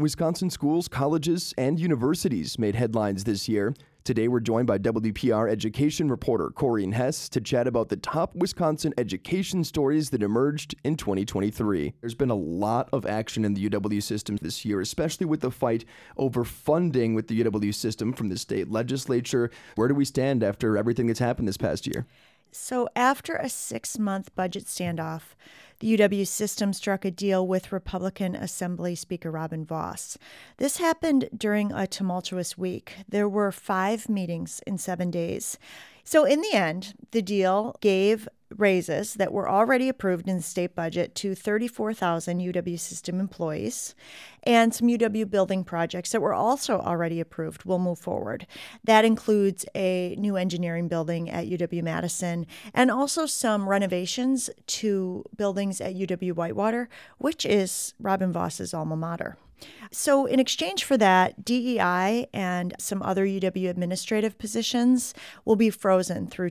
Wisconsin schools, colleges, and universities made headlines this year. Today, we're joined by WPR education reporter Corrine Hess to chat about the top Wisconsin education stories that emerged in 2023. There's been a lot of action in the UW system this year, especially with the fight over funding with the UW system from the state legislature. Where do we stand after everything that's happened this past year? So after a 6-month budget standoff, the UW system struck a deal with Republican Assembly Speaker Robin Vos. This happened during a tumultuous week. There were 5 meetings in 7 days. So in the end, the deal gave raises that were already approved in the state budget to 34,000 UW system employees, and some UW building projects that were also already approved will move forward. That includes a new engineering building at UW-Madison and also some renovations to buildings at UW-Whitewater, which is Robin Vos's alma mater. So in exchange for that, DEI and some other UW administrative positions will be frozen through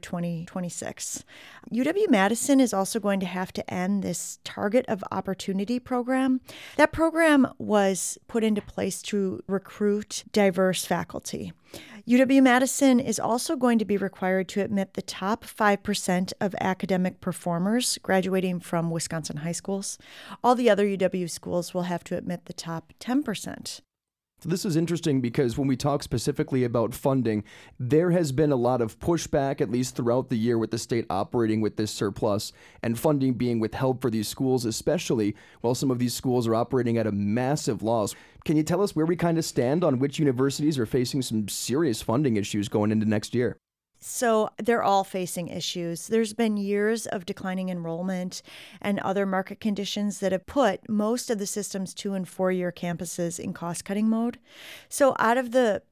2026. UW-Madison is also going to have to end this Target of Opportunity program. That program was put into place to recruit diverse faculty. UW-Madison is also going to be required to admit the top 5% of academic performers graduating from Wisconsin high schools. All the other UW schools will have to admit the top 10%. So this is interesting because when we talk specifically about funding, there has been a lot of pushback, at least throughout the year, with the state operating with this surplus and funding being withheld for these schools, especially while some of these schools are operating at a massive loss. Can you tell us where we kind of stand on which universities are facing some serious funding issues going into next year? So they're all facing issues. There's been years of declining enrollment and other market conditions that have put most of the system's 2- and 4-year campuses in cost-cutting mode. So out of the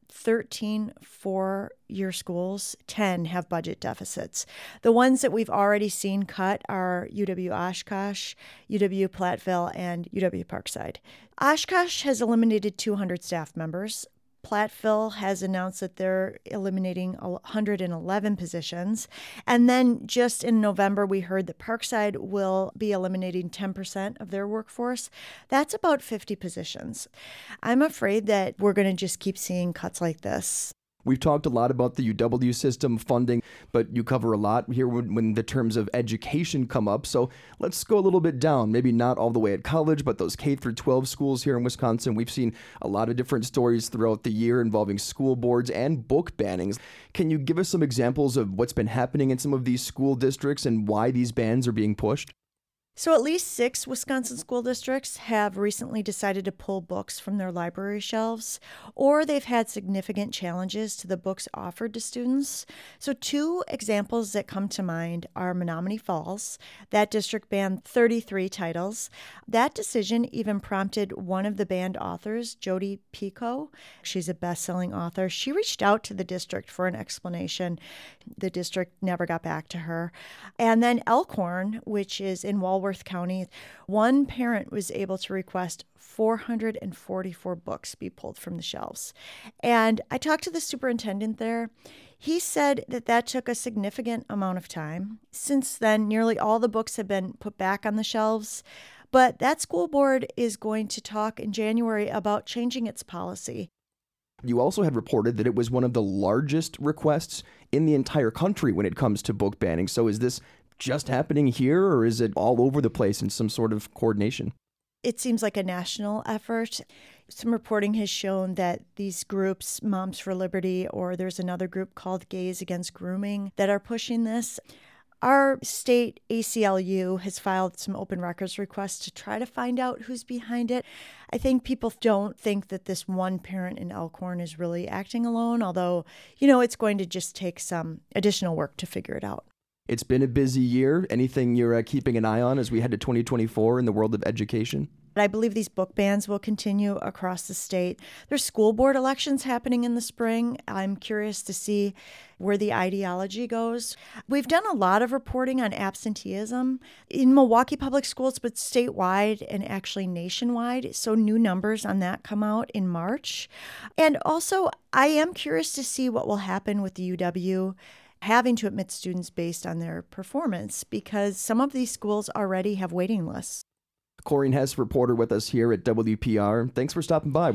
13 4-year schools, 10 have budget deficits. The ones that we've already seen cut are UW-Oshkosh, UW-Platteville, and UW-Parkside. Oshkosh has eliminated 200 staff members. Platteville has announced that they're eliminating 111 positions. And then just in November, we heard that Parkside will be eliminating 10% of their workforce. That's about 50 positions. I'm afraid that we're going to just keep seeing cuts like this. We've talked a lot about the UW system funding, but you cover a lot here when the terms of education come up. So let's go a little bit down, maybe not all the way at college, but those K-12 schools here in Wisconsin. We've seen a lot of different stories throughout the year involving school boards and book bannings. Can you give us some examples of what's been happening in some of these school districts and why these bans are being pushed? So at least 6 Wisconsin school districts have recently decided to pull books from their library shelves, or they've had significant challenges to the books offered to students. So 2 examples that come to mind are Menomonee Falls. That district banned 33 titles. That decision even prompted one of the banned authors, Jodi Picoult. She's a best-selling author. She reached out to the district for an explanation. The district never got back to her. And then Elkhorn, which is in Walworth County, one parent was able to request 444 books be pulled from the shelves. And I talked to the superintendent there. He said that took a significant amount of time. Since then, nearly all the books have been put back on the shelves. But that school board is going to talk in January about changing its policy. You also had reported that it was one of the largest requests in the entire country when it comes to book banning. So is this just happening here, or is it all over the place in some sort of coordination? It seems like a national effort. Some reporting has shown that these groups, Moms for Liberty, or there's another group called Gays Against Grooming, that are pushing this. Our state ACLU has filed some open records requests to try to find out who's behind it. I think people don't think that this one parent in Elkhorn is really acting alone, although, it's going to just take some additional work to figure it out. It's been a busy year. Anything you're keeping an eye on as we head to 2024 in the world of education? I believe these book bans will continue across the state. There's school board elections happening in the spring. I'm curious to see where the ideology goes. We've done a lot of reporting on absenteeism in Milwaukee Public Schools, but statewide and actually nationwide. So new numbers on that come out in March. And also, I am curious to see what will happen with the UW having to admit students based on their performance, because some of these schools already have waiting lists. Corrine Hess, reporter with us here at WPR. Thanks for stopping by.